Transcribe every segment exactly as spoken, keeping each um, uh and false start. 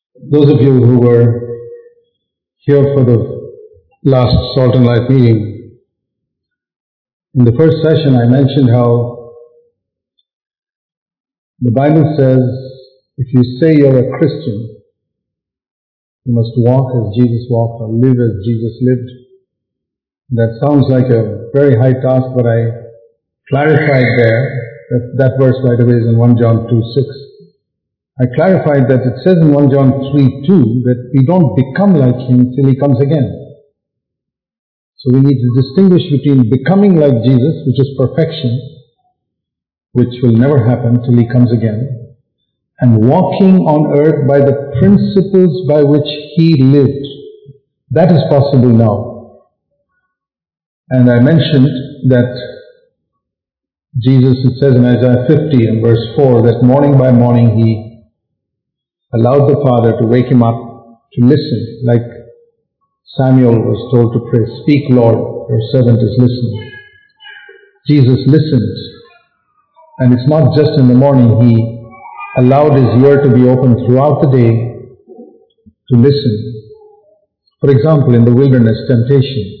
Those of you who were here for the last Salt and Light meeting, in the first session I mentioned how the Bible says if you say you're a Christian, you must walk as Jesus walked or live as Jesus lived. That sounds like a very high task, but I clarified there, that, that verse by the way is in First John two six. I clarified that it says in First John three two that we don't become like Him till He comes again. So we need to distinguish between becoming like Jesus, which is perfection, which will never happen till He comes again, and walking on earth by the principles by which He lived. That is possible now. And I mentioned that Jesus, it says in Isaiah fifty and verse four, that morning by morning He allowed the Father to wake Him up to listen, like Samuel was told to pray, "Speak, Lord, your servant is listening." Jesus listened. And it's not just in the morning. He allowed His ear to be open throughout the day to listen. For example, in the wilderness temptation,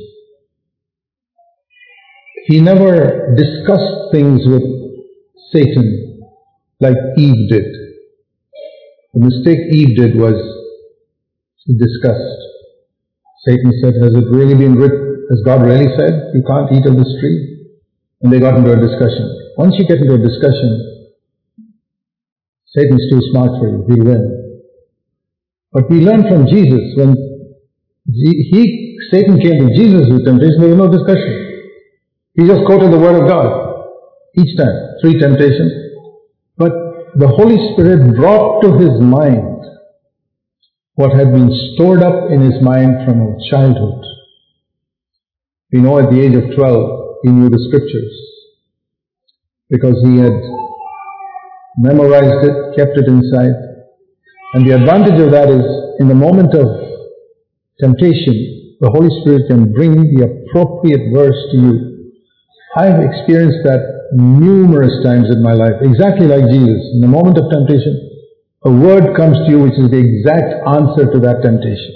He never discussed things with Satan like Eve did. The mistake Eve did was she discussed. Satan said, "Has it really been written? Has God really said you can't eat of this tree?" And they got into a discussion. Once you get into a discussion, Satan's too smart for you. He'll win. But we learn from Jesus when he, Satan came to Jesus with temptation, there was no discussion. He just quoted the Word of God each time, three temptations. But the Holy Spirit brought to his mind what had been stored up in his mind from childhood. We know at the age of twelve, he knew the Scriptures because he had memorized it, kept it inside. And the advantage of that is, in the moment of temptation, the Holy Spirit can bring the appropriate verse to you. I've experienced that numerous times in my life, exactly like Jesus. In the moment of temptation, a word comes to you which is the exact answer to that temptation.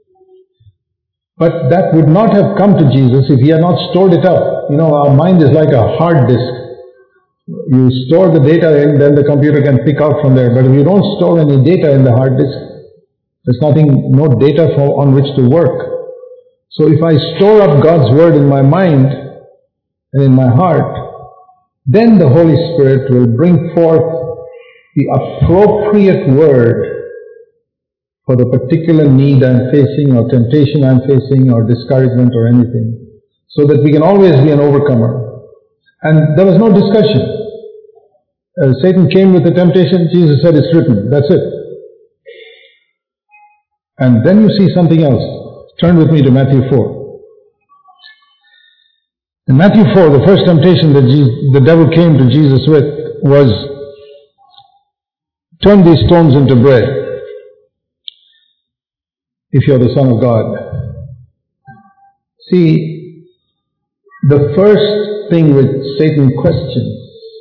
But that would not have come to Jesus if He had not stored it up. You know, our mind is like a hard disk. You store the data in, then the computer can pick out from there. But if you don't store any data in the hard disk, there's nothing, no data for, on which to work. So if I store up God's Word in my mind and in my heart, then the Holy Spirit will bring forth the appropriate word for the particular need I'm facing, or temptation I'm facing, or discouragement or anything, so that we can always be an overcomer. And there was no discussion. Uh, Satan came with the temptation, Jesus said, "It's written." That's it. And then you see something else. Turn with me to Matthew four. In Matthew four, the first temptation that Jesus, the devil came to Jesus with was, "Turn these stones into bread, if you're the Son of God." See, the first thing which Satan questions,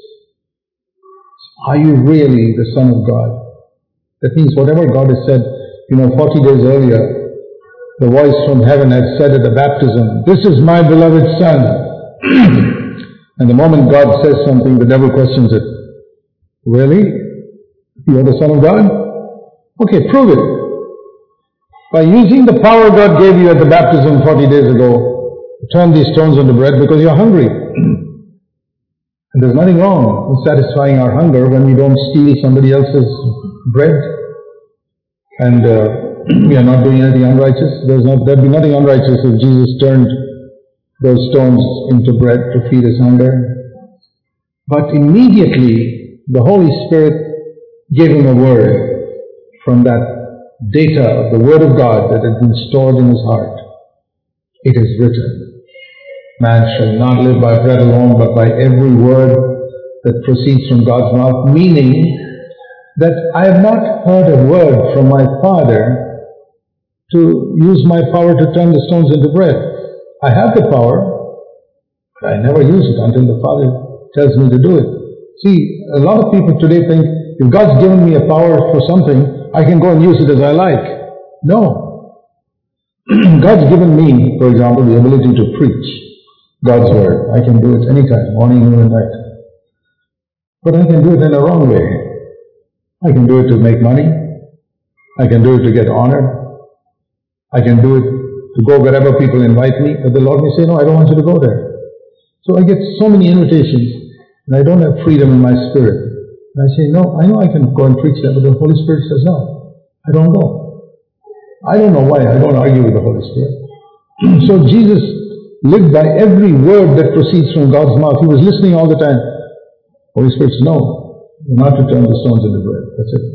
are you really the Son of God? That means whatever God has said, you know, forty days earlier, the voice from heaven had said at the baptism, "This is my beloved Son." And the moment God says something, the devil questions it. "Really? You are the Son of God? Okay, prove it. By using the power God gave you at the baptism forty days ago, turn these stones into bread because you're hungry." And there's nothing wrong in satisfying our hunger when we don't steal somebody else's bread. And uh, we are not doing anything unrighteous. There's not, there'd be nothing unrighteous if Jesus turned those stones into bread to feed his hunger. But immediately the Holy Spirit gave him a word from that data of the Word of God that had been stored in his heart. It is written, "Man shall not live by bread alone, but by every word that proceeds from God's mouth," meaning that I have not heard a word from my Father to use my power to turn the stones into bread. I have the power, but I never use it until the Father tells me to do it. See, a lot of people today think, if God's given me a power for something, I can go and use it as I like. No. God's given me, for example, the ability to preach God's word. I can do it anytime, morning, noon, and night. But I can do it in a wrong way. I can do it to make money. I can do it to get honor. I can do it to go wherever people invite me. But the Lord may say, no, I don't want you to go there. So I get so many invitations, and I don't have freedom in my spirit. And I say, no, I know I can go and preach that, but the Holy Spirit says, no, I don't go. I don't know why. I don't argue with the Holy Spirit. So Jesus lived by every word that proceeds from God's mouth. He was listening all the time. Holy Spirit says, no, you're not to turn the stones into bread. That's it.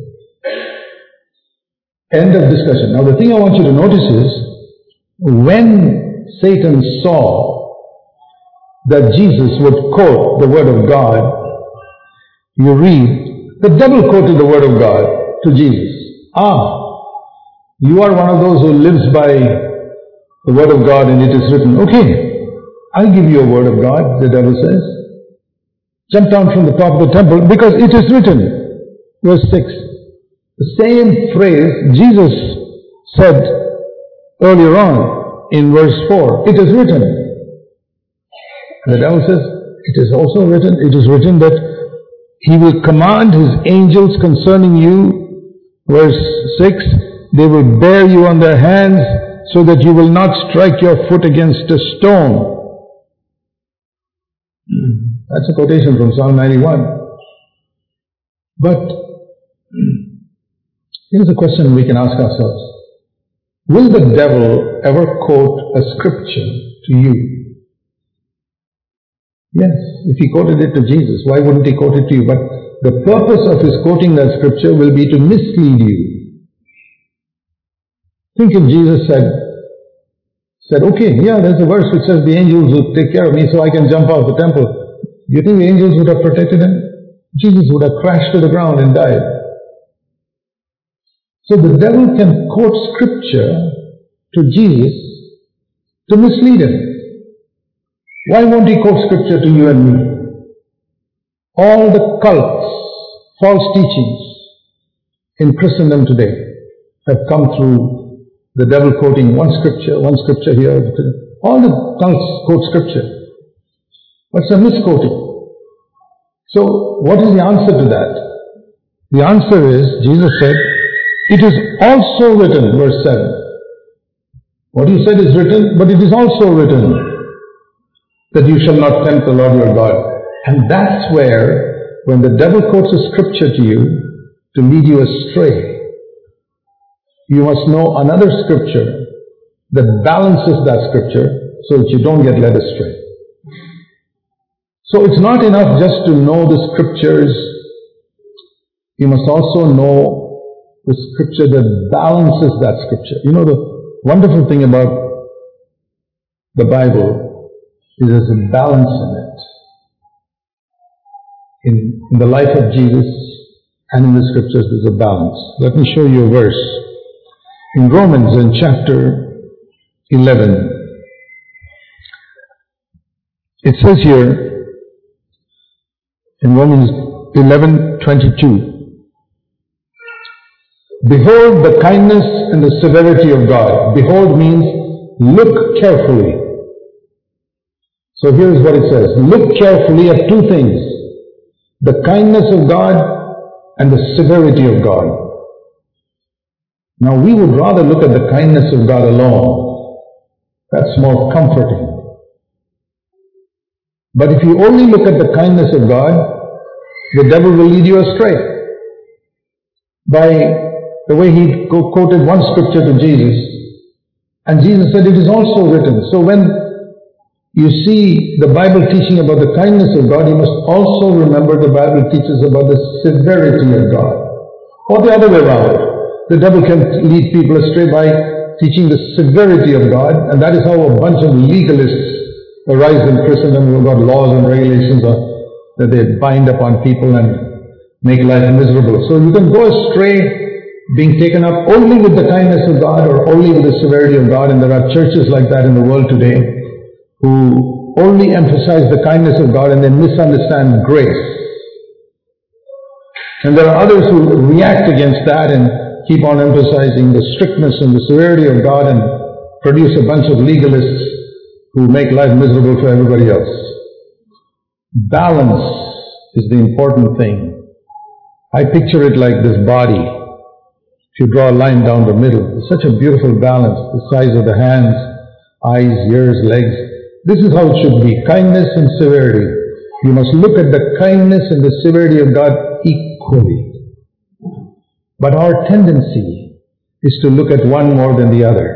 End of discussion. Now the thing I want you to notice is, when Satan saw that Jesus would quote the word of God, you read, the devil quoted the word of God to Jesus. Ah, you are one of those who lives by the word of God and it is written. Okay, I'll give you a word of God, the devil says. Jump down from the top of the temple because it is written. Verse six. The same phrase Jesus said earlier on in verse four. It is written. The devil says, it is also written, it is written that He will command His angels concerning you. Verse six, they will bear you on their hands so that you will not strike your foot against a stone. That's a quotation from Psalm ninety-one. But here's a question we can ask ourselves. Will the devil ever quote a scripture to you? Yes, if he quoted it to Jesus, why wouldn't he quote it to you? But the purpose of his quoting that scripture will be to mislead you. Think if Jesus said, said, okay, yeah, there's a verse which says the angels will take care of me so I can jump off the temple. Do you think the angels would have protected him? Jesus would have crashed to the ground and died. So the devil can quote scripture to Jesus to mislead him. Why won't he quote scripture to you and me? All the cults, false teachings in Christendom today have come through the devil quoting one scripture, one scripture here. All the cults quote scripture. But it's a misquoting. So what is the answer to that? The answer is, Jesus said, it is also written, verse seven. What He said is written, but it is also written that you shall not tempt the Lord your God. And that's where, when the devil quotes a scripture to you to lead you astray, you must know another scripture that balances that scripture so that you don't get led astray. So it's not enough just to know the scriptures. You must also know the scripture that balances that scripture. You know, the wonderful thing about the Bible is there's a balance in it. In, in the life of Jesus and in the scriptures there's a balance. Let me show you a verse. In Romans, in chapter eleven, it says here, in Romans eleven twenty-two, behold the kindness and the severity of God. Behold means look carefully. So here's what it says. Look carefully at two things. The kindness of God and the severity of God. Now we would rather look at the kindness of God alone. That's more comforting. But if you only look at the kindness of God, the devil will lead you astray. By the way he quoted one scripture to Jesus, and Jesus said it is also written. So when you see the Bible teaching about the kindness of God, you must also remember the Bible teaches about the severity of God. Or the other way around. The devil can lead people astray by teaching the severity of God, and that is how a bunch of legalists arise in Christendom who have got laws and regulations that they bind upon people and make life miserable. So you can go astray being taken up only with the kindness of God or only with the severity of God, and there are churches like that in the world today who only emphasize the kindness of God and they misunderstand grace. And there are others who react against that and keep on emphasizing the strictness and the severity of God and produce a bunch of legalists who make life miserable for everybody else. Balance is the important thing. I picture it like this body. If you draw a line down the middle, it's such a beautiful balance, the size of the hands, eyes, ears, legs. This is how it should be, kindness and severity. You must look at the kindness and the severity of God equally. But our tendency is to look at one more than the other.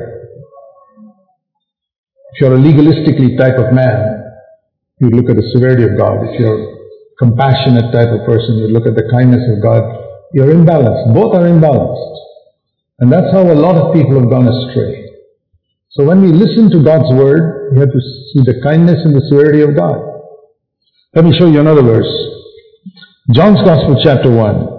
If you're a legalistically type of man, you look at the severity of God. If you're a compassionate type of person, you look at the kindness of God. You're imbalanced. Both are imbalanced. And that's how a lot of people have gone astray. So when we listen to God's word, we have to see the kindness and the severity of God. Let me show you another verse. John's Gospel, chapter one.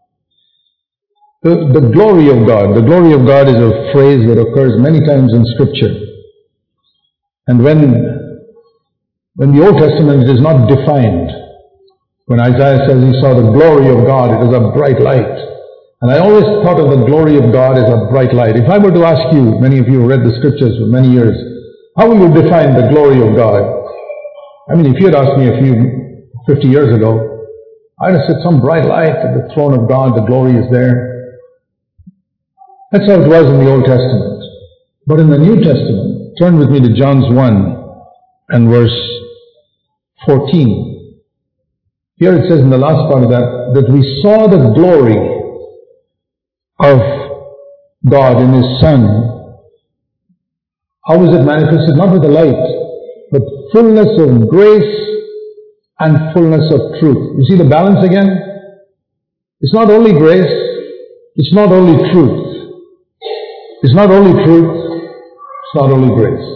The, the glory of God. The glory of God is a phrase that occurs many times in Scripture. And when, when the Old Testament is not defined, when Isaiah says he saw the glory of God, it is a bright light. And I always thought of the glory of God as a bright light. If I were to ask you, many of you who read the Scriptures for many years, how will you define the glory of God? I mean, if you had asked me a few, fifty years ago, I'd have said some bright light at the throne of God, the glory is there. That's how it was in the Old Testament. But in the New Testament, turn with me to John's one and verse fourteen. Here it says in the last part of that, that we saw the glory of God in His Son. How is it manifested? Not with the light, but fullness of grace and fullness of truth. You see the balance again? It's not only grace, it's not only truth. It's not only truth, it's not only grace.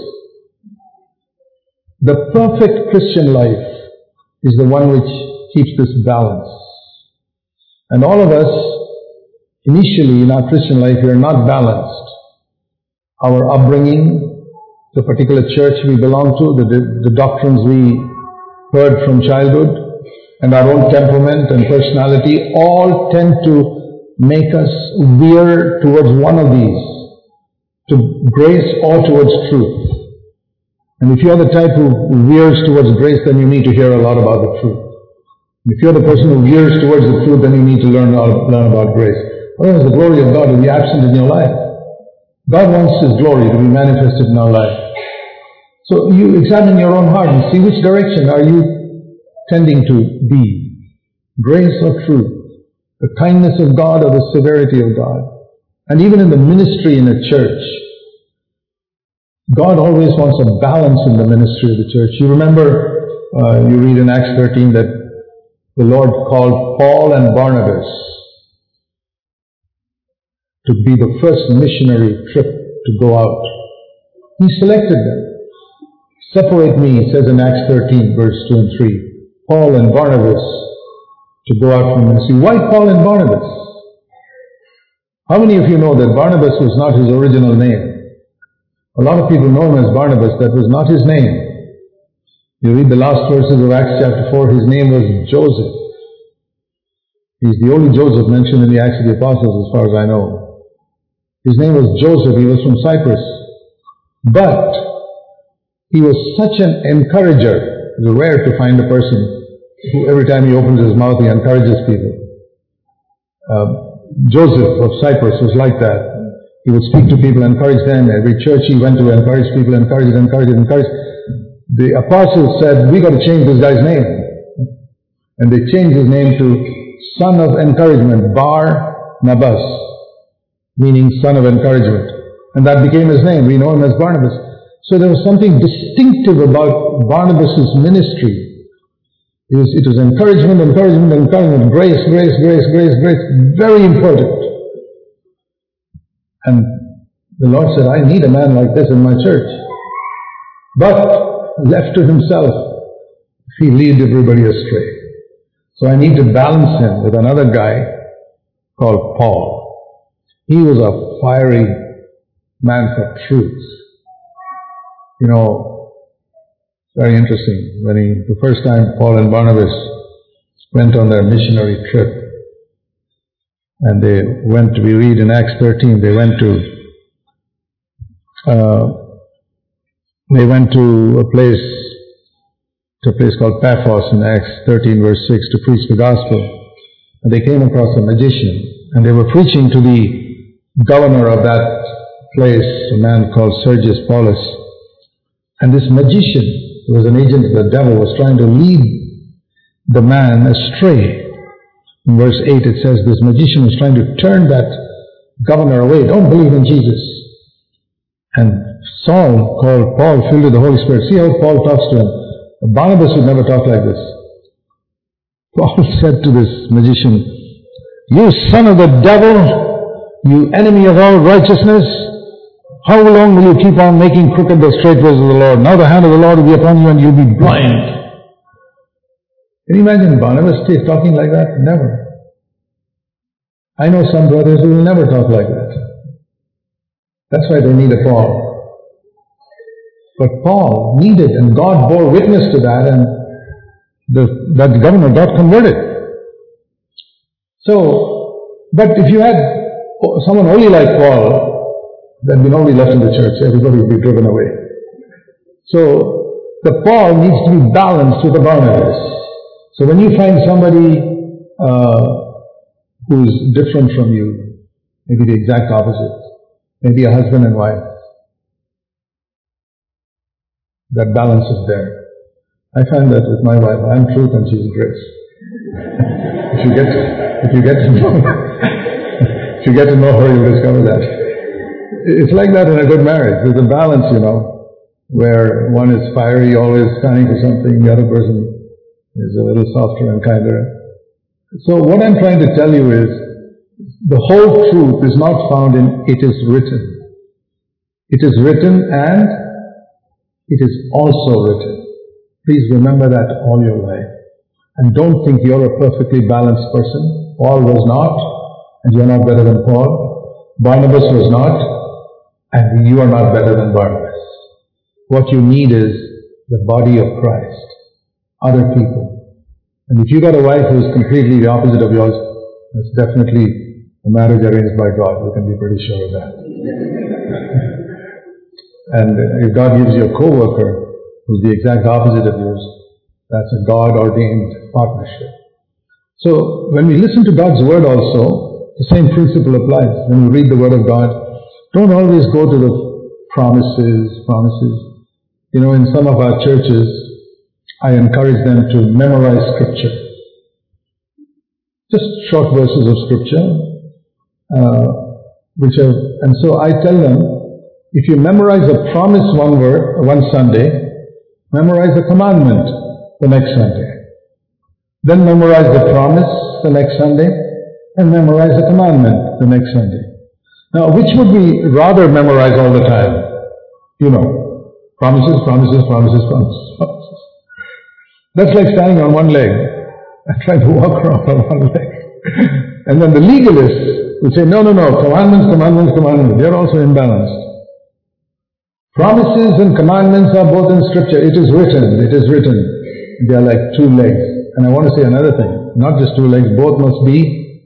The perfect Christian life is the one which keeps this balance. And all of us, initially in our Christian life, we are not balanced. Our upbringing, the particular church we belong to, the, the doctrines we heard from childhood, and our own temperament and personality all tend to make us veer towards one of these, to grace or towards truth. And if you're the type who veers towards grace, then you need to hear a lot about the truth. If you're the person who veers towards the truth, then you need to learn, learn about grace. Otherwise, the glory of God will be absent in your life. God wants His glory to be manifested in our life. So you examine your own heart and see which direction are you tending to be. Grace or truth. The kindness of God or the severity of God. And even in the ministry in a church, God always wants a balance in the ministry of the church. You remember, uh, you read in Acts thirteen that the Lord called Paul and Barnabas to be the first missionary trip to go out. He selected them. Separate me, he says in Acts thirteen, verse two and three. Paul and Barnabas to go out from ministry. Why Paul and Barnabas? How many of you know that Barnabas was not his original name? A lot of people know him as Barnabas. That was not his name. You read the last verses of Acts chapter four, his name was Joseph. He's the only Joseph mentioned in the Acts of the Apostles as far as I know. His name was Joseph. He was from Cyprus. But he was such an encourager. It's rare to find a person who every time he opens his mouth he encourages people. Uh, Joseph of Cyprus was like that. He would speak to people, encourage them. Every church he went to encourage people, encourage, encourage, encourage. The apostles said, we got to change this guy's name. And they changed his name to Son of Encouragement, Bar Nabas, meaning Son of Encouragement. And that became his name. We know him as Barnabas. So there was something distinctive about Barnabas' ministry. It was, it was encouragement, encouragement, encouragement, grace, grace, grace, grace, grace. Very important. And the Lord said, I need a man like this in my church. But left to himself, he lead everybody astray. So I need to balance him with another guy called Paul. He was a fiery man for truth. You know, very interesting. When he, the first time Paul and Barnabas went on their missionary trip, And they went, we read in Acts thirteen, they went to, uh, they went to a place, to a place called Paphos in Acts thirteen verse six to preach the gospel. And they came across a magician, and they were preaching to the governor of that place, a man called Sergius Paulus. And this magician, who was an agent of the devil, was trying to lead the man astray. In verse eight it says, this magician was trying to turn that governor away. Don't believe in Jesus. And Saul called Paul, filled with the Holy Spirit. See how Paul talks to him. Barnabas would never talk like this. Paul said to this magician, you son of the devil, you enemy of all righteousness, how long will you keep on making crooked the straight ways of the Lord? Now the hand of the Lord will be upon you and you'll be blind. Can you imagine Barnabas talking like that? Never. I know some brothers who will never talk like that. That's why they need a Paul. But Paul needed, and God bore witness to that, and the, that governor got converted. So, but if you had someone only like Paul, then nobody left in the church. Everybody would be driven away. So, the Paul needs to be balanced with the Barnabas. So when you find somebody uh, who's different from you, maybe the exact opposite, maybe a husband and wife, that balance is there. I find that with my wife, I'm truth and she's grace. if you get, if you get to know, if you get to know her, you'll discover that. It's like that in a good marriage. There's a balance, you know, where one is fiery, always standing for something, the other person is a little softer and kinder. So what I'm trying to tell you is, the whole truth is not found in it is written. It is written and it is also written. Please remember that all your life. And don't think you're a perfectly balanced person. Paul was not, and you're not better than Paul. Barnabas was not, and you are not better than Barnabas. What you need is the body of Christ. Other people. And if you got a wife who is completely the opposite of yours, that's definitely a marriage arranged by God. You can be pretty sure of that. And if God gives you a co-worker who's the exact opposite of yours, that's a God-ordained partnership. So when we listen to God's word also, the same principle applies. When we read the word of God, don't always go to the promises, promises. You know, in some of our churches, I encourage them to memorize scripture. Just short verses of scripture. Uh, which are, and so I tell them, if you memorize a promise one word, one Sunday, memorize a commandment the next Sunday. Then memorize the promise the next Sunday, and memorize the commandment the next Sunday. Now, which would we rather memorize all the time? You know, promises, promises, promises, promises, promises. That's like standing on one leg and trying to walk around on one leg. And then the legalists will say, no, no, no, commandments, commandments, commandments. They're also imbalanced. Promises and commandments are both in scripture. It is written, it is written. They are like two legs. And I want to say another thing. Not just two legs, both must be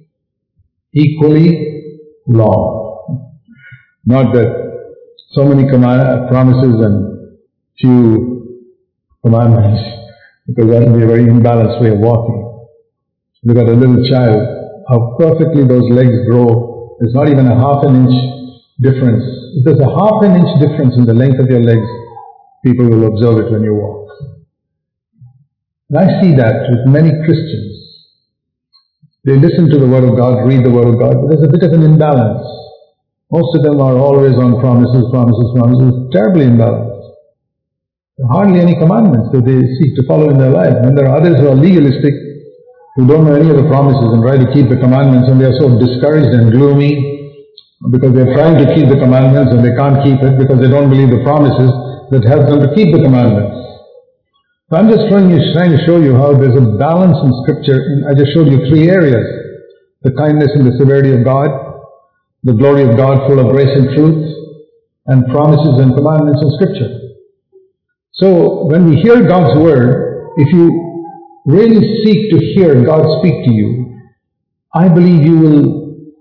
equally long. Not that so many command, promises and few commandments, because that will be a very imbalanced way of walking. Look at a little child, how perfectly those legs grow. There's not even a half an inch difference. If there's a half an inch difference in the length of your legs, people will observe it when you walk. And I see that with many Christians. They listen to the Word of God, read the Word of God, but there's a bit of an imbalance. Most of them are always on promises, promises, promises, terribly imbalanced. There are hardly any commandments that they seek to follow in their life. And there are others who are legalistic, who don't know any of the promises and try to keep the commandments, and they are so discouraged and gloomy because they're trying to keep the commandments and they can't keep it because they don't believe the promises that help them to keep the commandments. So I'm just trying, you, trying to show you how there's a balance in Scripture. I just showed you three areas. The kindness and the severity of God, the glory of God full of grace and truth, and promises and commandments in Scripture. So when we hear God's Word, if you really seek to hear God speak to you, I believe you will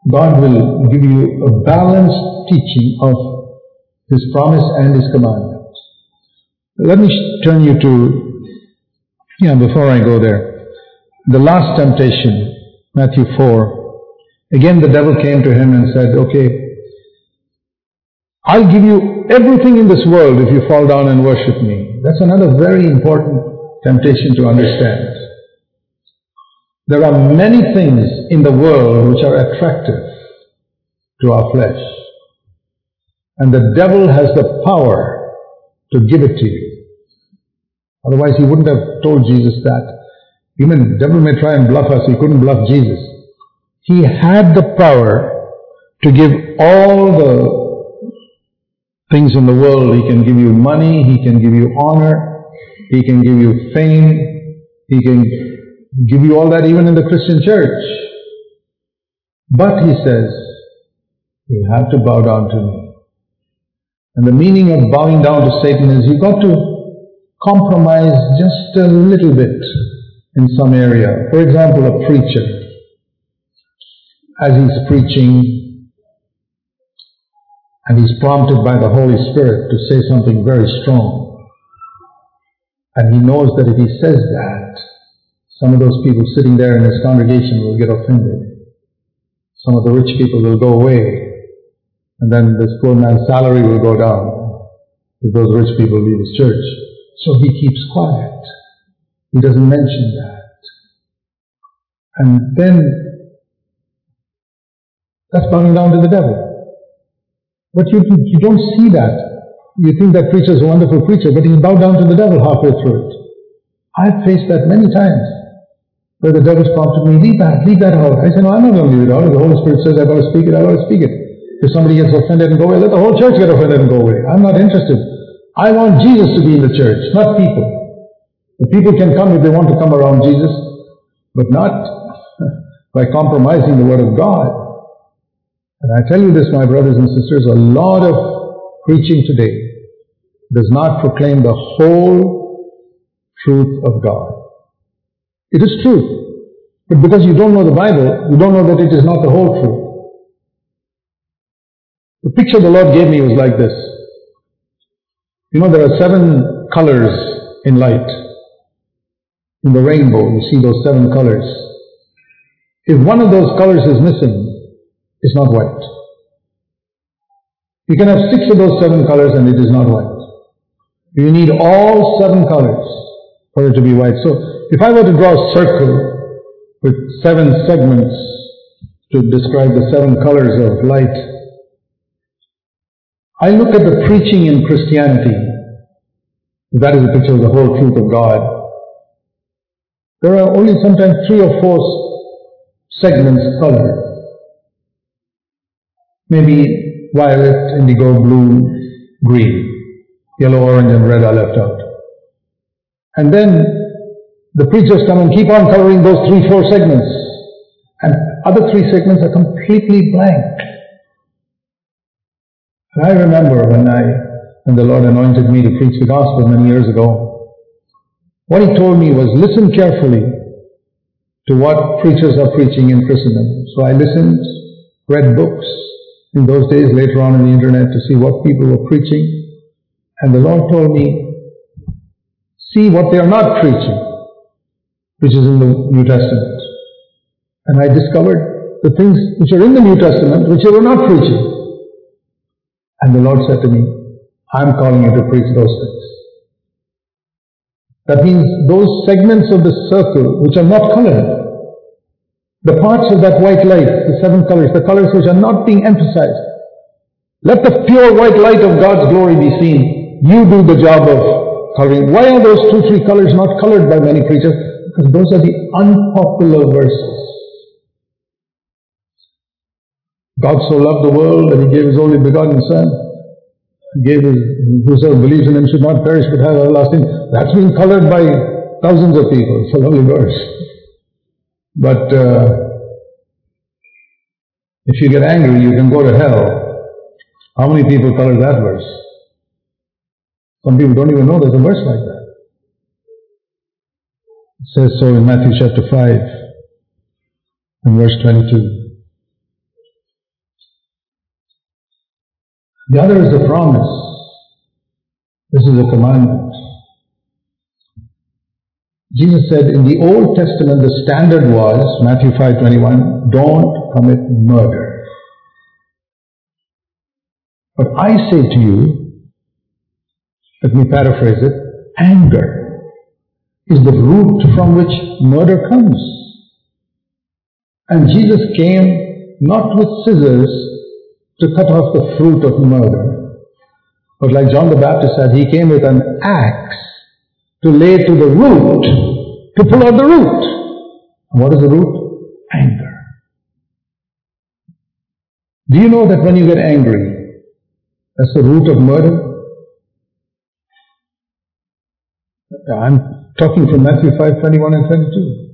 God will give you a balanced teaching of His promise and His commandments. Let me turn you to, yeah, before I go there, the last temptation, Matthew four. Again, the devil came to him and said, okay, I'll give you everything in this world if you fall down and worship me. That's another very important temptation to understand. There are many things in the world which are attractive to our flesh. And the devil has the power to give it to you. Otherwise he wouldn't have told Jesus that. Even the devil may try and bluff us, he couldn't bluff Jesus. He had the power to give all the things in the world. He can give you money, He can give you honor, He can give you fame, He can give you all that even in the Christian church. But He says, you have to bow down to me. And the meaning of bowing down to Satan is you've got to compromise just a little bit in some area. For example, a preacher, as he's preaching and he's prompted by the Holy Spirit to say something very strong, and he knows that if he says that, some of those people sitting there in his congregation will get offended. Some of the rich people will go away. And then this poor man's salary will go down if those rich people leave his church. So he keeps quiet. He doesn't mention that. And then, that's bowing down to the devil. But you, you don't see that. You think that preacher is a wonderful preacher, but he's bowed down to the devil halfway through it. I've faced that many times, where the devil's prompted me, leave that, leave that out. I said, no, I'm not going to leave it out. If the Holy Spirit says I've got to speak it, I've got to speak it. If somebody gets offended and go away, let the whole church get offended and go away. I'm not interested. I want Jesus to be in the church, not people. The people can come if they want to come around Jesus, but not by compromising the Word of God. And I tell you this, my brothers and sisters, a lot of preaching today does not proclaim the whole truth of God. It is truth, but because you don't know the Bible, you don't know that it is not the whole truth. The picture the Lord gave me was like this. You know, there are seven colors in light. In the rainbow, you see those seven colors. If one of those colors is missing, it's not white. You can have six of those seven colors and it is not white. You need all seven colors for it to be white. So, if I were to draw a circle with seven segments to describe the seven colors of light, I look at the preaching in Christianity. That is a picture of the whole truth of God. There are only sometimes three or four segments colored. Maybe violet, indigo, blue, green, yellow, orange and red are left out. And then the preachers come and keep on covering those three, four segments. And other three segments are completely blank. And I remember when I, when the Lord anointed me to preach the gospel many years ago, what He told me was, listen carefully to what preachers are preaching in Christendom. So I listened, read books in those days, later on on the internet, to see what people were preaching. And the Lord told me, see what they are not preaching, which is in the New Testament. And I discovered the things which are in the New Testament, which they were not preaching. And the Lord said to me, I'm calling you to preach those things. That means those segments of the circle which are not colored, the parts of that white light, the seven colors, the colors which are not being emphasized. Let the pure white light of God's glory be seen. You do the job of coloring. Why are those two, three colors not colored by many preachers? Because those are the unpopular verses. God so loved the world that He gave His only begotten Son. He gave His, whosoever believes in Him should not perish but have everlasting. That's been colored by thousands of people. It's a lovely verse. But uh, if you get angry, you can go to hell. How many people color that verse? Some people don't even know there's a verse like that. It says so in Matthew chapter five and verse twenty-two. The other is a promise. This is a commandment. Jesus said in the Old Testament the standard was, Matthew five twenty-one, don't commit murder. But I say to you, let me paraphrase it, anger is the root from which murder comes. And Jesus came not with scissors to cut off the fruit of murder, but like John the Baptist said, he came with an axe to lay to the root, to pull out the root. And what is the root? Anger. Do you know that when you get angry, that's the root of murder? I'm talking from Matthew five twenty-one and twenty-two.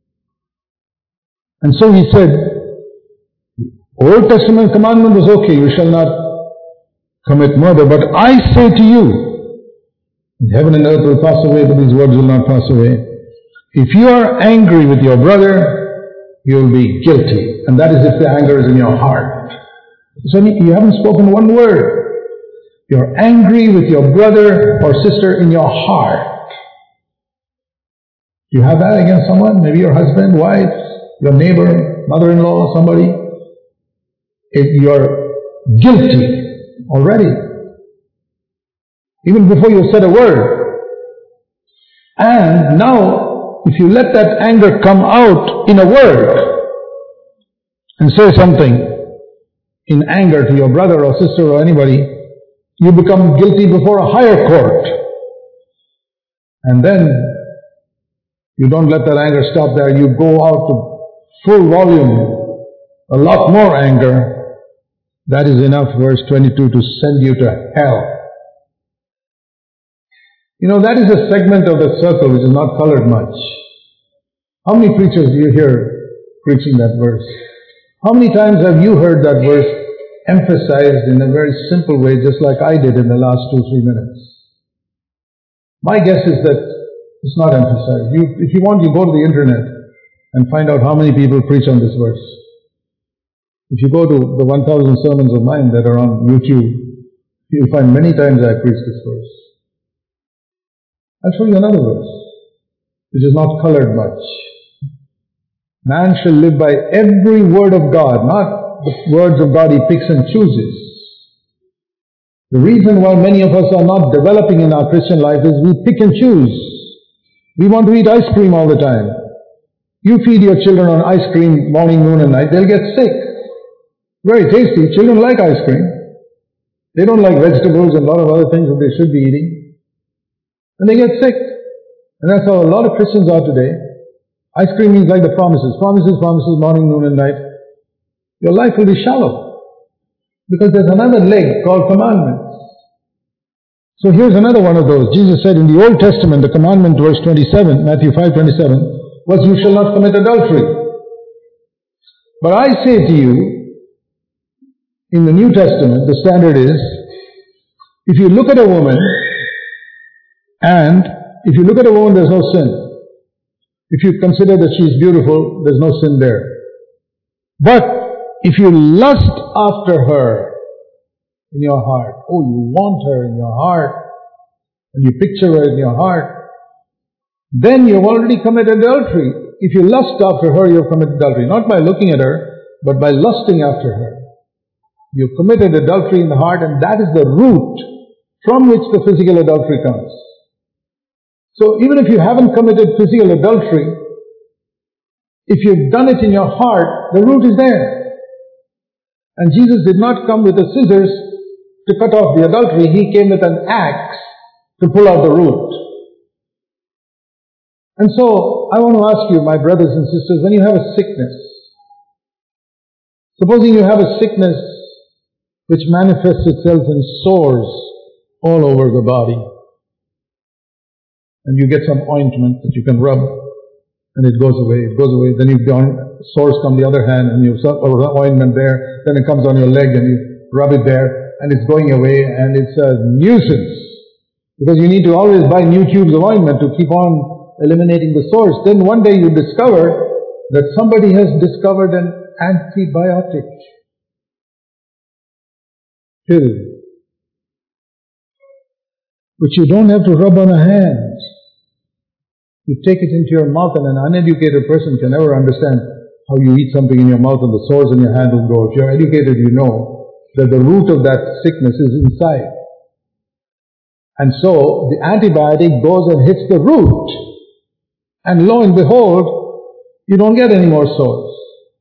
And so he said, Old Testament commandment was okay, you shall not commit murder, but I say to you, heaven and earth will pass away, but these words will not pass away. If you are angry with your brother, you will be guilty. And that is if the anger is in your heart. So you haven't spoken one word. You're angry with your brother or sister in your heart. You have that against someone, maybe your husband, wife, your neighbor, mother-in-law, somebody. If you're guilty already, even before you said a word. And now, if you let that anger come out in a word and say something in anger to your brother or sister or anybody, you become guilty before a higher court. And then you don't let that anger stop there. You go out to full volume, a lot more anger. That is enough, verse twenty-two, to send you to hell. You know, that is a segment of the circle which is not colored much. How many preachers do you hear preaching that verse? How many times have you heard that verse emphasized in a very simple way, just like I did in the last two, three minutes? My guess is that it's not emphasized. You, if you want, you go to the internet and find out how many people preach on this verse. If you go to the one thousand sermons of mine that are on YouTube, you'll find many times I preach this verse. I'll show you another verse, which is not colored much. Man shall live by every word of God, not the words of God he picks and chooses. The reason why many of us are not developing in our Christian life is we pick and choose. We want to eat ice cream all the time. You feed your children on ice cream morning, noon and night, they'll get sick. Very tasty. Children like ice cream. They don't like vegetables and a lot of other things that they should be eating. And they get sick. And that's how a lot of Christians are today. Ice cream means like the promises. Promises, promises, morning, noon and night. Your life will be shallow. Because there's another leg called commandments. So here's another one of those. Jesus said in the Old Testament, the commandment, verse twenty-seven, Matthew five twenty-seven, was you shall not commit adultery. But I say to you, in the New Testament, the standard is, if you look at a woman, and if you look at a woman, there's no sin. If you consider that she's beautiful, there's no sin there. But if you lust after her in your heart, oh, you want her in your heart, and you picture her in your heart, then you've already committed adultery. If you lust after her, you've committed adultery. Not by looking at her, but by lusting after her. You've committed adultery in the heart, and that is the root from which the physical adultery comes. So even if you haven't committed physical adultery, if you've done it in your heart, the root is there. And Jesus did not come with the scissors to cut off the adultery. He came with an axe to pull out the root. And so, I want to ask you, my brothers and sisters, when you have a sickness, supposing you have a sickness which manifests itself in sores all over the body, and you get some ointment that you can rub, and it goes away, it goes away, then you've gone, sores come the other hand, and you have ointment there, then it comes on your leg, and you rub it there, and it's going away, and it's a nuisance, because you need to always buy new tubes of ointment to keep on eliminating the sores. Then one day you discover that somebody has discovered an antibiotic pill which you don't have to rub on a hand. You take it into your mouth, and an uneducated person can never understand how you eat something in your mouth and the sores in your hand will go. If you're educated, you know that the root of that sickness is inside. And so, the antibiotic goes and hits the root. And lo and behold, you don't get any more sores.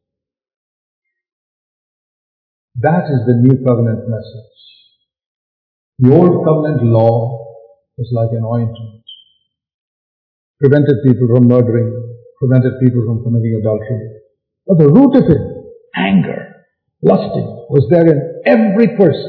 That is the new covenant message. The old covenant law was like an ointment. Prevented people from murdering, prevented people from committing adultery. But the root of it, anger, lusting, was there in every person.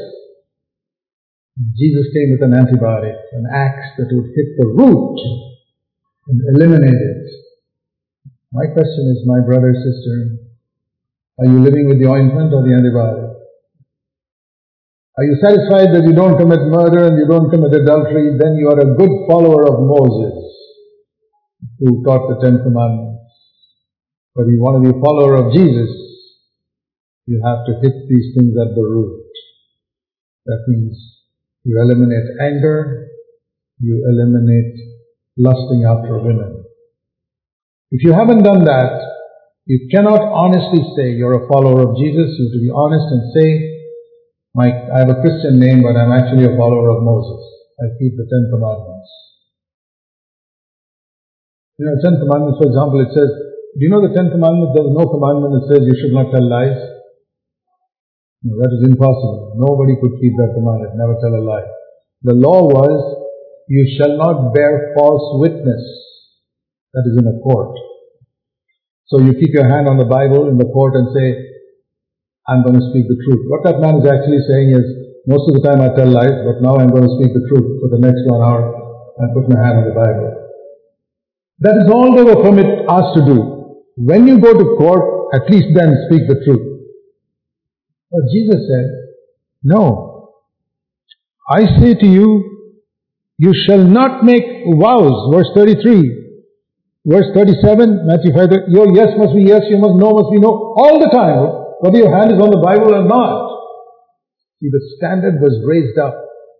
Jesus came with an antibiotic, an axe that would hit the root and eliminate it. My question is, my brother, sister, are you living with the ointment or the antibiotic? Are you satisfied that you don't commit murder and you don't commit adultery? Then you are a good follower of Moses, who taught the Ten Commandments. But you want to be a follower of Jesus, you have to hit these things at the root. That means you eliminate anger, you eliminate lusting after women. If you haven't done that, you cannot honestly say you're a follower of Jesus. You have to be honest and say, My, I have a Christian name, but I'm actually a follower of Moses. I keep the Ten Commandments. You know, Ten Commandments, for example, it says, do you know the Ten Commandments? There is no commandment that says you should not tell lies. No, that is impossible. Nobody could keep that commandment, never tell a lie. The law was, you shall not bear false witness. That is in a court. So you keep your hand on the Bible in the court and say, I'm going to speak the truth. What that man is actually saying is, most of the time I tell lies, but now I'm going to speak the truth. For the next one hour, I put my hand on the Bible. That is all they were permitted asked to do. When you go to court, at least then speak the truth. But Jesus said, no. I say to you, you shall not make vows. Verse thirty-three. Verse thirty-seven, Matthew five, your yes must be yes, your must no must be no, all the time. Whether your hand is on the Bible or not. See, the standard was raised up.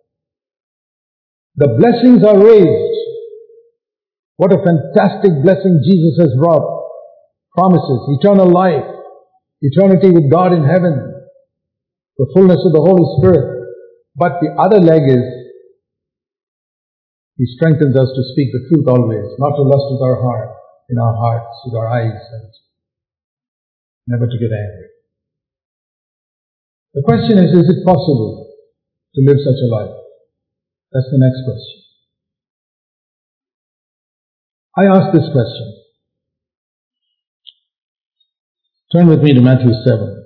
The blessings are raised. What a fantastic blessing Jesus has brought. Promises, eternal life, eternity with God in heaven, the fullness of the Holy Spirit. But the other leg is, He strengthens us to speak the truth always, not to lust with our heart, in our hearts, with our eyes, and never to get angry. The question is, is it possible to live such a life? That's the next question. I ask this question. Turn with me to Matthew seven,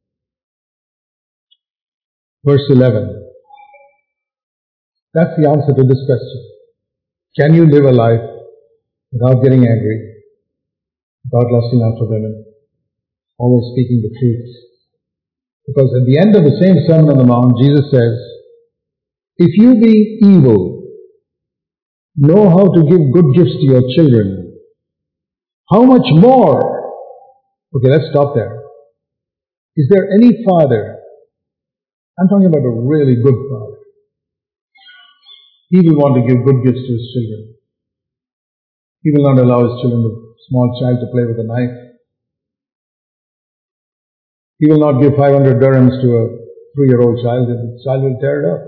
verse eleven. That's the answer to this question. Can you live a life without getting angry, without lusting after women, always speaking the truth? Because at the end of the same Sermon on the Mount, Jesus says, if you be evil, know how to give good gifts to your children, how much more? Okay, let's stop there. Is there any father, I'm talking about a really good father, he will want to give good gifts to his children. He will not allow his children, a small child, to play with a knife. He will not give five hundred dirhams to a three-year-old child, and the child will tear it up.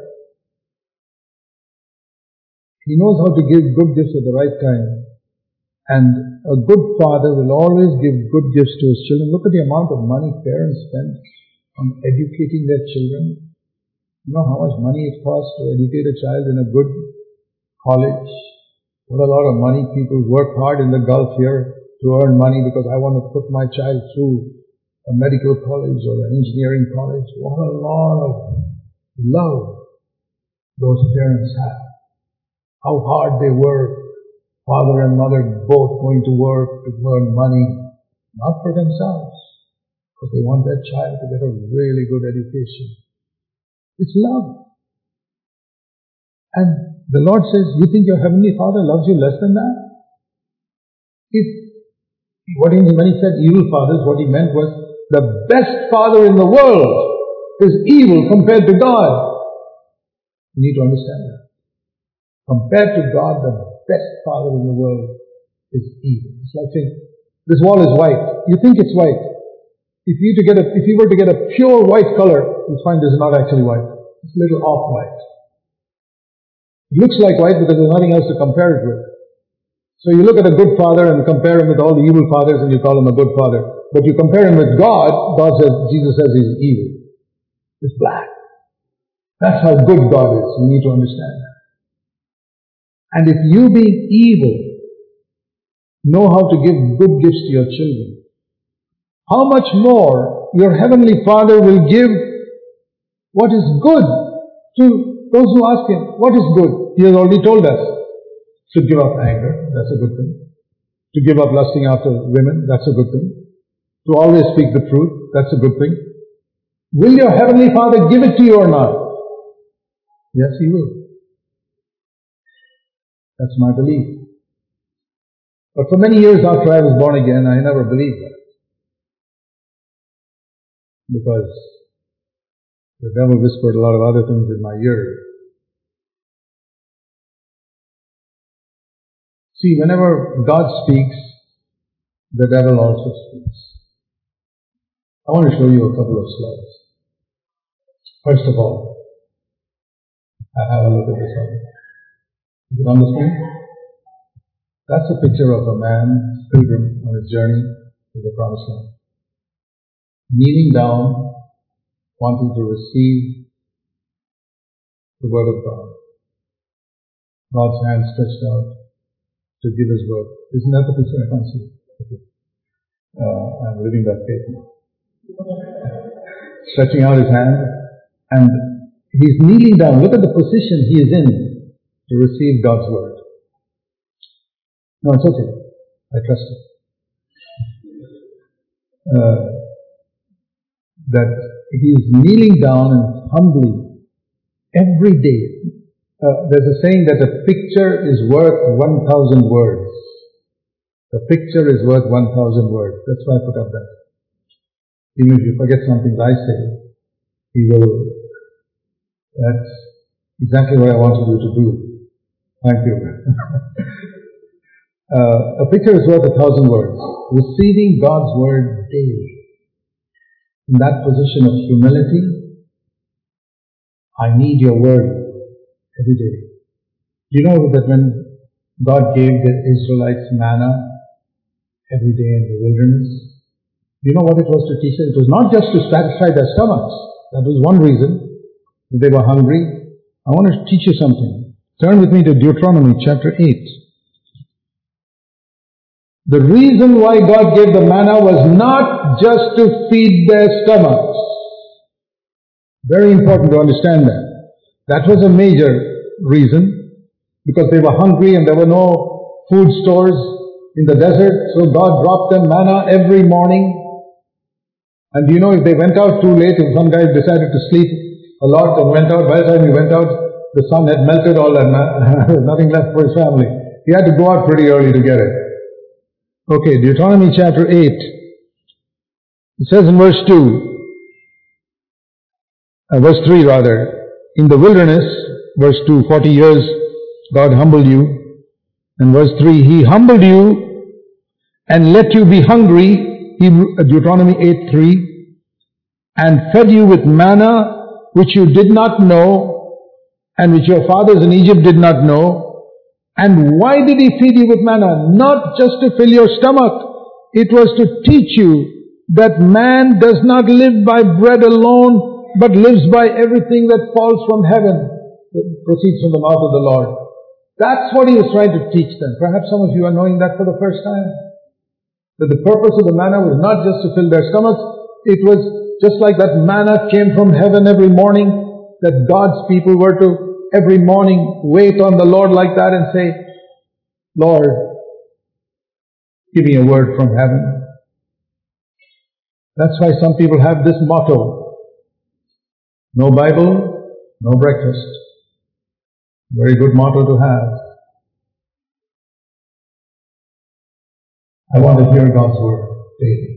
He knows how to give good gifts at the right time. And a good father will always give good gifts to his children. Look at the amount of money parents spend on educating their children. You know how much money it costs to educate a child in a good college? What a lot of money. People work hard in the Gulf here to earn money because I want to put my child through a medical college or an engineering college. What a lot of love those parents have. How hard they work. Father and mother both going to work to earn money, not for themselves, because they want their child to get a really good education. It's love. And the Lord says, you think your Heavenly Father loves you less than that? If, what he, when he said evil fathers, what he meant was, the best father in the world is evil compared to God. You need to understand that. Compared to God, the best father in the world is evil. It's like saying, this wall is white. You think it's white. If you, to get a, if you were to get a pure white color, you'll find this is not actually white. It's a little off-white. It looks like white because there's nothing else to compare it with. So you look at a good father and compare him with all the evil fathers and you call him a good father. But you compare him with God, God says, Jesus says he's evil. It's black. That's how good God is. You need to understand that. And if you being evil know how to give good gifts to your children, how much more your heavenly Father will give what is good to those who ask Him. What is good? He has already told us. To give up anger, that's a good thing. To give up lusting after women, that's a good thing. To always speak the truth, that's a good thing. Will your heavenly Father give it to you or not? Yes, He will. That's my belief. But for many years after I was born again, I never believed that. Because the devil whispered a lot of other things in my ear. See, whenever God speaks, the devil also speaks. I want to show you a couple of slides. First of all, I have a look at this one. Is it on the screen? That's a picture of a man, pilgrim, on his journey to the promised land. Kneeling down, wanting to receive the word of God. God's hand stretched out to give His word. Isn't that the picture? I can't see. Okay. Uh, I'm living that faith now. Stretching out His hand, and he's kneeling down. Look at the position he is in to receive God's word. No, it's okay. I trust it. Uh, that he is kneeling down and humbly every day. Uh, there's a saying that a picture is worth one thousand words. A picture is worth one thousand words. That's why I put up that. Even if you forget something I say, he will. That's exactly what I wanted you to do. Thank you. uh, a picture is worth a thousand words. Receiving God's word daily. In that position of humility, I need your word every day. Do you know that when God gave the Israelites manna every day in the wilderness, do you know what it was to teach them? It was not just to satisfy their stomachs. That was one reason. They were hungry. I want to teach you something. Turn with me to Deuteronomy chapter eight. The reason why God gave the manna was not just to feed their stomachs. Very important to understand that. That was a major reason, because they were hungry and there were no food stores in the desert, so God dropped them manna every morning. And you know, if they went out too late, if some guy decided to sleep a lot and went out, by the time he went out, the sun had melted all that manna, there was nothing left for his family. He had to go out pretty early to get it. Okay, Deuteronomy chapter eight. It says in verse two, uh, verse three rather, in the wilderness, verse two, forty years God humbled you. And verse three, He humbled you and let you be hungry, Deuteronomy eight three, and fed you with manna which you did not know and which your fathers in Egypt did not know. And why did He feed you with manna? Not just to fill your stomach. It was to teach you that man does not live by bread alone, but lives by everything that falls from heaven, that proceeds from the mouth of the Lord. That's what He was trying to teach them. Perhaps some of you are knowing that for the first time. That the purpose of the manna was not just to fill their stomachs. It was just like that manna came from heaven every morning, that God's people were to every morning wait on the Lord like that and say, Lord, give me a word from heaven. That's why some people have this motto: no Bible, no breakfast. Very good motto to have. I want to hear God's word daily.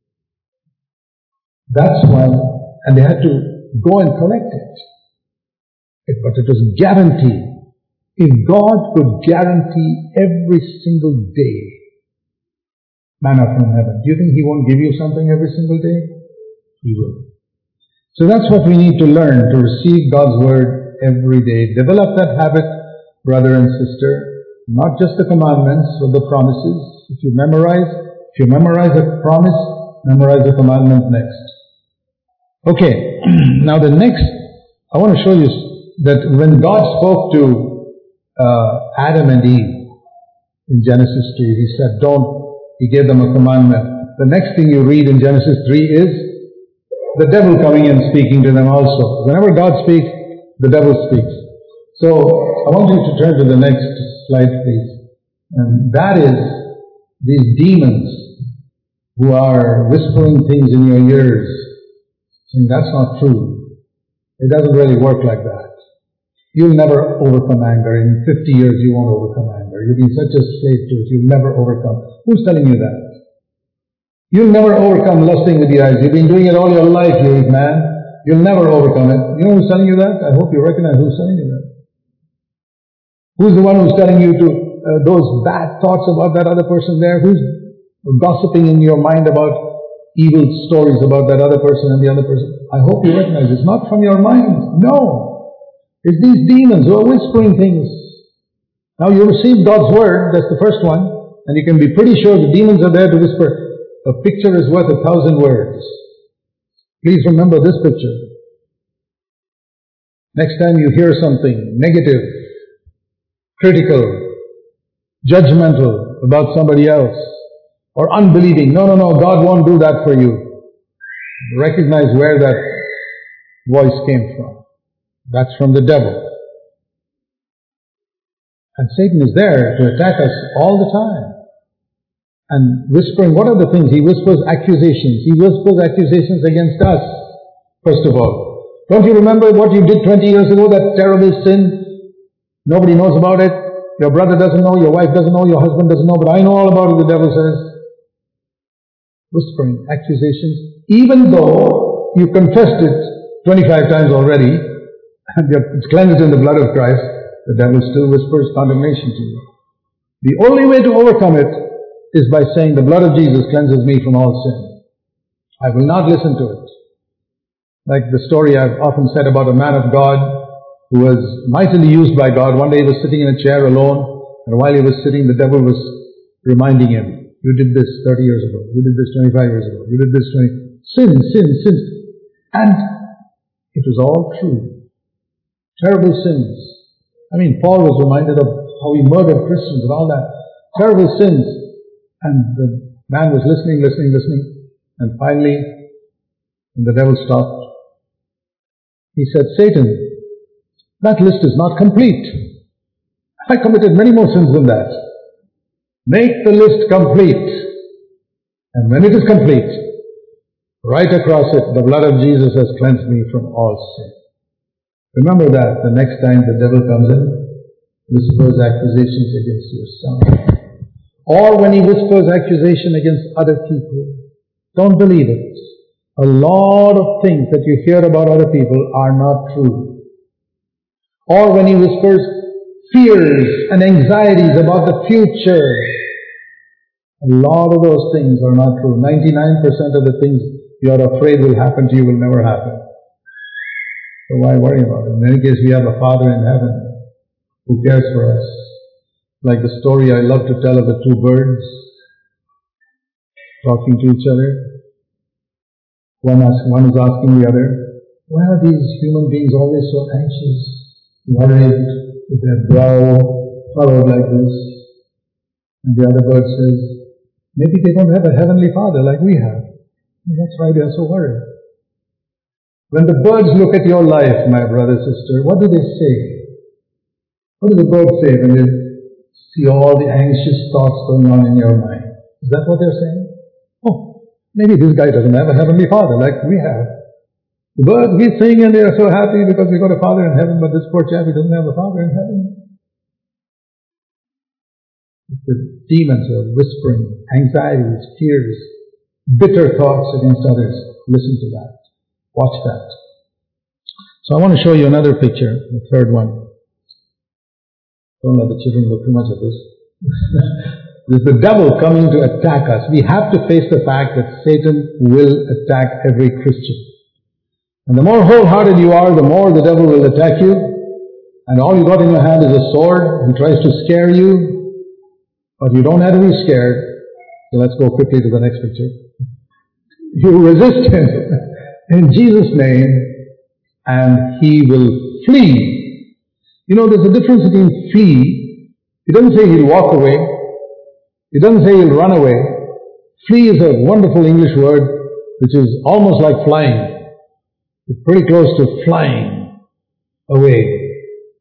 That's why, and they had to go and collect it. it but it was guaranteed If God could guarantee every single day manna from heaven, do you think He won't give you something every single day? He will. So that's what we need to learn, to receive God's Word every day. Develop that habit, brother and sister, not just the commandments or the promises. If you memorize, if you memorize a promise, memorize the commandment next. Okay, now the next, I want to show you that when God spoke to uh, Adam and Eve in Genesis three, He said, don't, He gave them a commandment. The next thing you read in Genesis three is the devil coming and speaking to them also. Whenever God speaks, the devil speaks. So, I want you to turn to the next slide, please. And that is these demons who are whispering things in your ears, saying that's not true. It doesn't really work like that. You'll never overcome anger. In fifty years you won't overcome anger. You'll be such a slave to it. You'll never overcome. Who's telling you that? You'll never overcome lusting with the eyes. You've been doing it all your life, you man. You'll never overcome it. You know who's telling you that? I hope you recognize who's telling you that. Who's the one who's telling you to uh, those bad thoughts about that other person there? Who's gossiping in your mind about evil stories about that other person and the other person? I hope you recognize it's not from your mind. No. It's these demons who are whispering things. Now you receive God's Word, that's the first one, and you can be pretty sure the demons are there to whisper. A picture is worth a thousand words. Please remember this picture. Next time you hear something negative, critical, judgmental about somebody else, or unbelieving, no, no, no, God won't do that for you. Recognize where that voice came from. That's from the devil. And Satan is there to attack us all the time. And whispering, what are the things? He whispers accusations. He whispers accusations against us, first of all. Don't you remember what you did twenty years ago, that terrible sin? Nobody knows about it. Your brother doesn't know, your wife doesn't know, your husband doesn't know, but I know all about it, the devil says. Whispering accusations, even though you confessed it twenty-five times already, and it's cleansed in the blood of Christ, the devil still whispers condemnation to you. The only way to overcome it is by saying, the blood of Jesus cleanses me from all sin. I will not listen to it. Like the story I've often said about a man of God who was mightily used by God. One day he was sitting in a chair alone, and while he was sitting, the devil was reminding him, you did this thirty years ago, you did this twenty-five years ago, you did this twenty, sin, sin, sin. And it was all true. Terrible sins. I mean, Paul was reminded of how he murdered Christians and all that. Terrible sins. And the man was listening, listening, listening. And finally, when the devil stopped, he said, Satan, that list is not complete. I committed many more sins than that. Make the list complete. And when it is complete, right across it, the blood of Jesus has cleansed me from all sin. Remember that the next time the devil comes in, whispers accusations against your son. Or when he whispers accusation against other people, don't believe it. A lot of things that you hear about other people are not true. Or when he whispers fears and anxieties about the future, a lot of those things are not true. ninety-nine percent of the things you are afraid will happen to you will never happen. So why worry about it? In any case, we have a Father in heaven who cares for us. Like the story I love to tell of the two birds talking to each other. One, ask, one is asking the other, why are these human beings always so anxious, worried, with their brow furrowed like this? And the other bird says, maybe they don't have a heavenly Father like we have. And that's why they are so worried. When the birds look at your life, my brother, sister, what do they say? What do the birds say when they see all the anxious thoughts going on in your mind? Is that what they're saying? Oh, maybe this guy doesn't have a heavenly Father like we have. The birds, we sing and they are so happy because we got a Father in heaven, but this poor chap, he doesn't have a Father in heaven. The demons are whispering anxieties, fears, bitter thoughts against others. Listen to that. Watch that. So I want to show you another picture, the third one. Don't let the children look too much at this. This is the devil coming to attack us. We have to face the fact that Satan will attack every Christian. And the more wholehearted you are, the more the devil will attack you. And all you got in your hand is a sword. He tries to scare you. But you don't have to be scared. So let's go quickly to the next picture. You resist him in Jesus' name and he will flee. You know, there's a difference between flee. He doesn't say he'll walk away. He doesn't say he'll run away. Flee is a wonderful English word which is almost like flying. It's pretty close to flying away.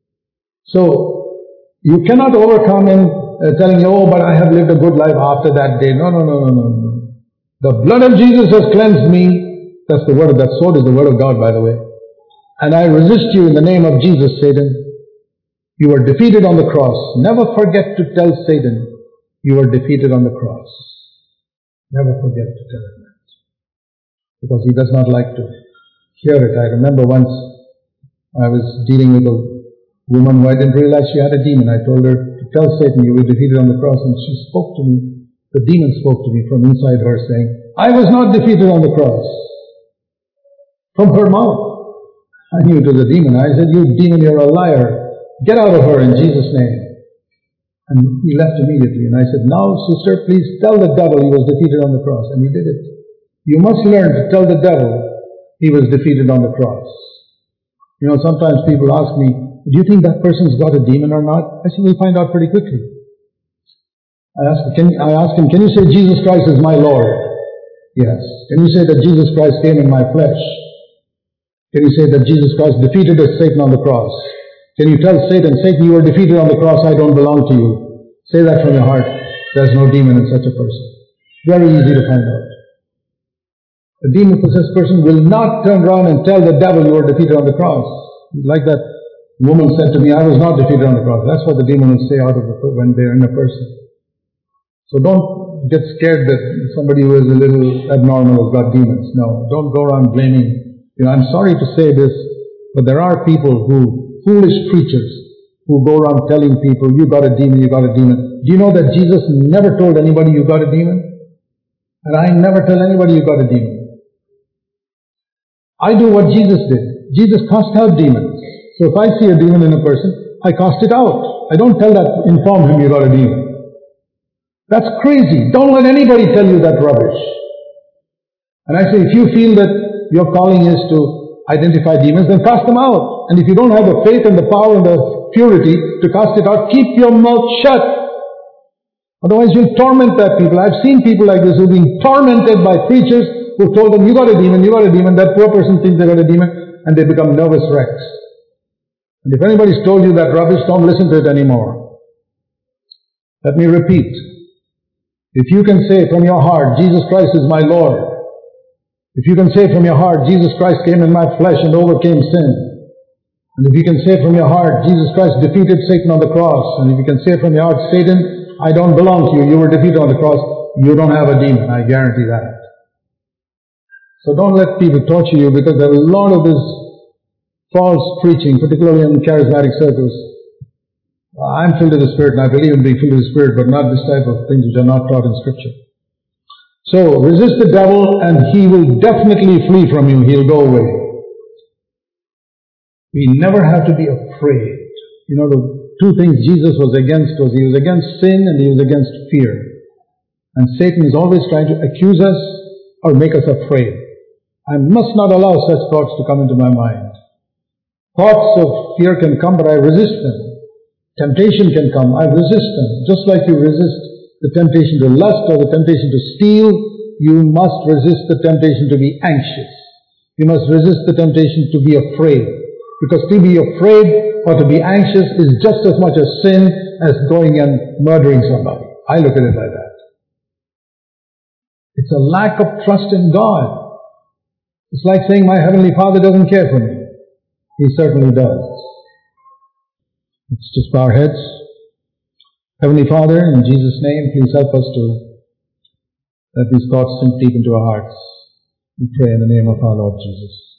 So, you cannot overcome him uh, telling you, oh, but I have lived a good life after that day. No, no, no, no, no, no. The blood of Jesus has cleansed me. That's the word of that sword is the word of God, by the way. And I resist you in the name of Jesus, Satan. You were defeated on the cross. Never forget to tell Satan you were defeated on the cross. Never forget to tell him that. Because he does not like to hear it. I remember once I was dealing with a woman who I didn't realize she had a demon. I told her to tell Satan you were defeated on the cross, and she spoke to me. The demon spoke to me from inside her saying, I was not defeated on the cross. From her mouth. I knew it was a demon. I said, you demon, you're a liar. Get out of her in Jesus' name. And he left immediately. And I said, now, sister, please tell the devil he was defeated on the cross. And he did it. You must learn to tell the devil he was defeated on the cross. You know, sometimes people ask me, do you think that person's got a demon or not? I said, we'll find out pretty quickly. I asked, can, I asked him, can you say Jesus Christ is my Lord? Yes. Can you say that Jesus Christ came in my flesh? Can you say that Jesus Christ defeated Satan on the cross? Can you tell Satan, Satan, you were defeated on the cross, I don't belong to you. Say that from your heart. There's no demon in such a person. Very easy to find out. A demon-possessed person will not turn around and tell the devil you were defeated on the cross. Like that woman said to me, I was not defeated on the cross. That's what the demon will say out of the, when they're in a person. So don't get scared that somebody who is a little abnormal has got demons. No, don't go around blaming. You know, I'm sorry to say this, but there are people who foolish preachers who go around telling people, you got a demon, you got a demon. Do you know that Jesus never told anybody you got a demon? And I never tell anybody you got a demon. I do what Jesus did. Jesus cast out demons. So if I see a demon in a person, I cast it out. I don't tell that, inform him you got a demon. That's crazy. Don't let anybody tell you that rubbish. And I say, if you feel that your calling is to identify demons, then cast them out. And if you don't have the faith and the power and the purity to cast it out, keep your mouth shut. Otherwise you'll torment that people. I've seen people like this who've been tormented by preachers who told them, you got a demon, you got a demon. That poor person thinks they got a demon and they become nervous wrecks. And if anybody's told you that rubbish, don't listen to it anymore. Let me repeat. If you can say from your heart, Jesus Christ is my Lord. If you can say from your heart, Jesus Christ came in my flesh and overcame sin. And if you can say from your heart, Jesus Christ defeated Satan on the cross. And if you can say from your heart, Satan, I don't belong to you. You were defeated on the cross. You don't have a demon. I guarantee that. So don't let people torture you, because there are a lot of this false preaching, particularly in charismatic circles. I'm filled with the Spirit, and I believe in being filled with the Spirit, but not this type of things which are not taught in Scripture. So, resist the devil and he will definitely flee from you. He'll go away. We never have to be afraid. You know, the two things Jesus was against was he was against sin and he was against fear. And Satan is always trying to accuse us or make us afraid. I must not allow such thoughts to come into my mind. Thoughts of fear can come, but I resist them. Temptation can come, I resist them. Just like you resist the temptation to lust or the temptation to steal, you must resist the temptation to be anxious. You must resist the temptation to be afraid. Because to be afraid or to be anxious is just as much a sin as going and murdering somebody. I look at it like that. It's a lack of trust in God. It's like saying my Heavenly Father doesn't care for me. He certainly does. Let's just bow our heads. Heavenly Father, in Jesus' name, please help us to let these thoughts sink deep into our hearts. We pray in the name of our Lord Jesus.